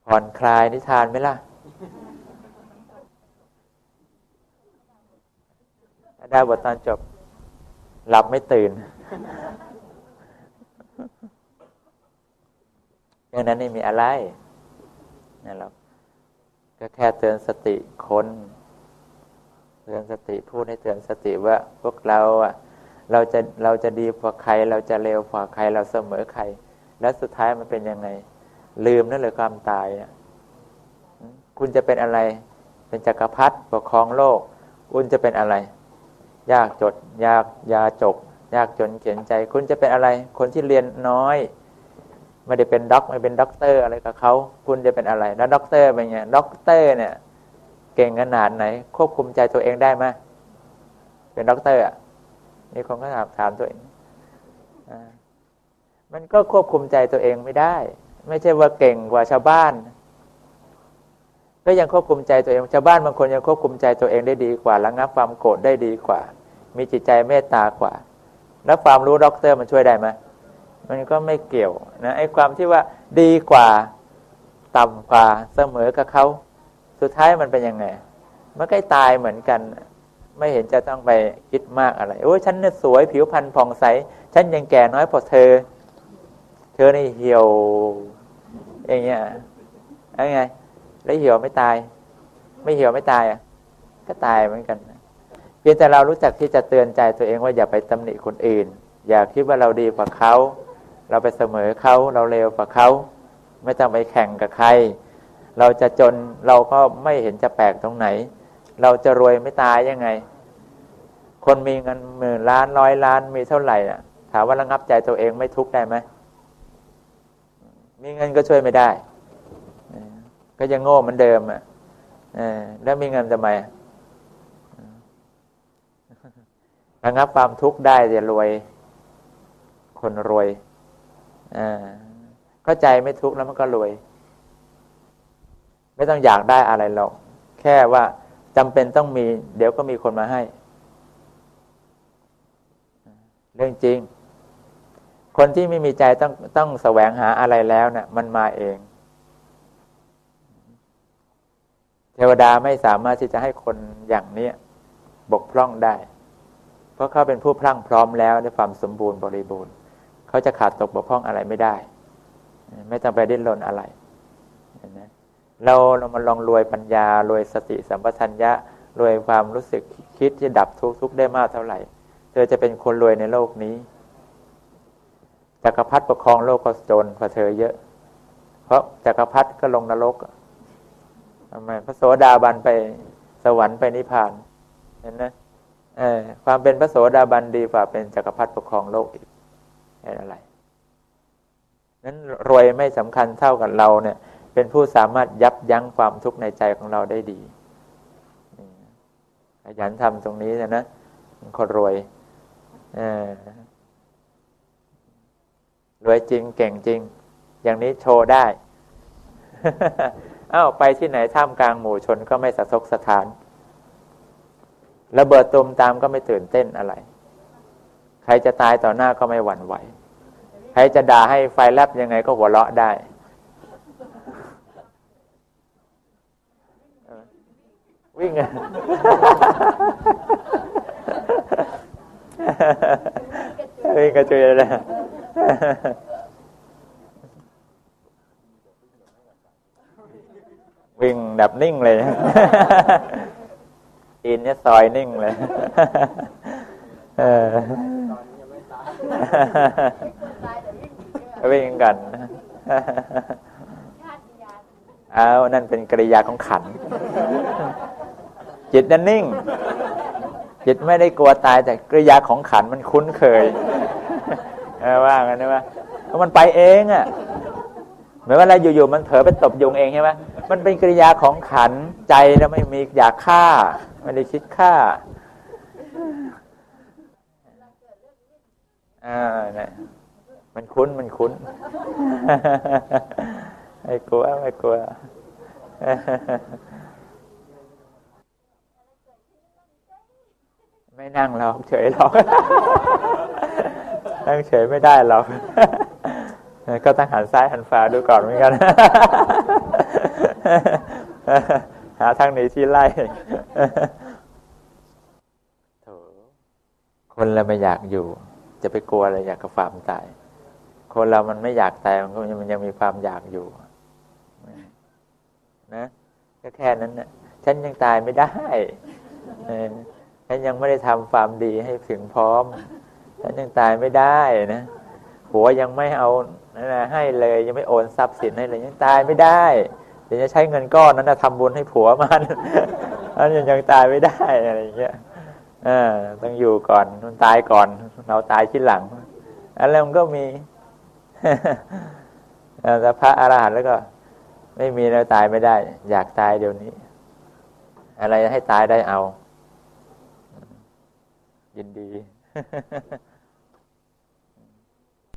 ผ่อนคลายนิทานไหมล่ะได้บทตอนจบหลับไม่ตื่นอย่างนั้นไม่มีอะไรนี่หรอกก็แค่เตือนสติคนเตือนสติพูดให้เตือนสติว่าพวกเราอ่ะเราจะดีกว่าใครเราจะเลวกว่าใครเราเสมอใครแล้วสุดท้ายมันเป็นยังไงลืมนั่นเลยความตายอ่ะคุณจะเป็นอะไรเป็นจักรพรรดิปกครองโลกคุณจะเป็นอะไรยากจนยาจกยากจนเขียนใจคุณจะเป็นอะไรคนที่เรียนน้อยไม่ได้เป็นไม่เป็นด็อกเตอร์อะไรกับเขาคุณจะเป็นอะไรแล้วด็อกเตอร์เป็นไงด็อกเตอร์เนี่ยเก่งขนาดไหนควบคุมใจตัวเองได้ไหมเป็นด็อกเตอร์อ่ะนี่คนก็ถามตัวเองมันก็ควบคุมใจตัวเองไม่ได้ไม่ใช่ว่าเก่งกว่าชาวบ้านก็ยังควบคุมใจตัวเองชาวบ้านบางคนยังควบคุมใจตัวเองได้ดีกว่าระงับความโกรธได้ดีกว่ามีจิตใจเมตตากว่าแล้วความรู้ด็อกเตอร์มันช่วยได้ไหมมันก็ไม่เกี่ยวนะไอ้ความที่ว่าดีกว่าต่ำกว่าเสมอกับเขาสุดท้ายมันเป็นยังไงมันก็ตายเหมือนกันไม่เห็นจะต้องไปคิดมากอะไรโอ้ยฉันเนี่ยสวยผิวพรรณผ่องใสฉันยังแก่น้อยกว่าเธอนี่เหี่ยวอย่างเงี้ยอะไรไงแล้วเหี่ยวไม่ตายไม่เหี่ยวไม่ตายอ่ะก็ตายเหมือนกันเพียงแต่เรารู้จักที่จะเตือนใจตัวเองว่าอย่าไปตำหนิคนอื่นอย่าคิดว่าเราดีกว่าเขาเราไปเสมอเขาเราเลวกว่าเขาไม่ต้องไปแข่งกับใครเราจะจนเราก็ไม่เห็นจะแปลกตรงไหนเราจะรวยไม่ตายยังไงคนมีเงินหมื่นล้านร้อยล้านมีเท่าไหร่น่ะถามว่าระงับใจตัวเองไม่ทุกข์ได้ไหมมีเงินก็ช่วยไม่ได้ก็ยังโง่เหมือนเดิมอ่ะแล้วมีเงินทำไมระงับความทุกข์ได้จะรวยคนรวยเข้าใจไม่ทุกข์แล้วมันก็รวยไม่ต้องอยากได้อะไรหรอกแค่ว่าจำเป็นต้องมีเดี๋ยวก็มีคนมาให้เรื่องจริงคนที่ไม่มีใจต้องแสวงหาอะไรแล้วเนี่ยมันมาเองเทวดาไม่สามารถที่จะให้คนอย่างนี้บกพร่องได้เพราะเขาเป็นผู้พรั่งพร้อมแล้วด้วยความสมบูรณ์บริบูรณ์เขาจะขาดตกบกพร่องอะไรไม่ได้ไม่ต้องไปดิ้นรนอะไรนะเรามาลองรวยปัญญารวยสติสัมปชัญญะรวยความรู้สึกคิดที่ดับทุกข์ได้มากเท่าไหร่เธอจะเป็นคนรวยในโลกนี้จักรพรรดิปกครองโลกก็จนกว่าเธอเยอะเพราะจักรพรรดิก็ลงนรกทำไมพระโสดาบันไปสวรรค์ไปนิพพานเห็นไหมความเป็นพระโสดาบันดีกว่าเป็นจักรพรรดิปกครองโลกอีกอะไรนั้นรวยไม่สำคัญเท่ากับเราเนี่ยเป็นผู้สามารถยับยั้งความทุกข์ในใจของเราได้ดีขยันทำตรงนี้นะคนรวยรวยจริงเก่งจริงอย่างนี้โชว์ได้ ไปที่ไหนท่ามกลางหมู่ชนก็ไม่สะทกสะท้านระเบิดตูมตามก็ไม่ตื่นเต้นอะไรใครจะตายต่อหน้าก็ไม่หวั่นไหวใครจะด่าให้ไฟแลบยังไงก็หัวเราะได้วิ่ง วิ่งกระจุยเลยวิ่งแบบนิ่งเลยอินเนี่ยซอยนิ่งเลยวิ่งกันนั่นเป็นกริยาของขันจิตนั่นนิ่งจิตไม่ได้กลัวตายแต่กริยาของขันมันคุ้นเคยว่ากันนะว่าเพราะมันไปเองอ่ะเหมือนว่าอะไรอยู่ๆมันเผลอไปตบยุงเองใช่ไหมมันเป็นกริยาของขันใจแล้วไม่มีอยากฆ่าไม่ได้คิดฆ่าเนี่ยมันคุ้นไม่กลัวไม่นั่งหรอกเฉยหรอกนั่งเฉยไม่ได้หรอกก็ต้องหันซ้ายหันขวาดูก่อนเหมือนกัน หาทางหนีที่ไล่ โถคนเราไม่อยากอยู่จะไปกลัวอะไรอยากกับความตายคนเรามันไม่อยากตายมันยังมีความอยากอยู่นะก็แค่นั้นนะฉันยังตายไม่ได้ฉันยังไม่ได้ทำความดีให้ถึงพร้อมฉันยังตายไม่ได้นะผัวยังไม่เอาให้เลยยังไม่โอนทรัพย์สินให้เลยยังตายไม่ได้เดี๋ยวจะใช้เงินก้อนนั้นทำบุญให้ผัวมันอันยังตายไม่ได้อะไรอย่างเงี้ยต้องอยู่ก่อนมันตายก่อนเราตายทีหลังอะไรมันก็มีแต่พระอรหันต์แล้วก็ไม่มีแล้วตายไม่ได้อยากตายเดี๋ยวนี้อะไรให้ตายได้เอายินดี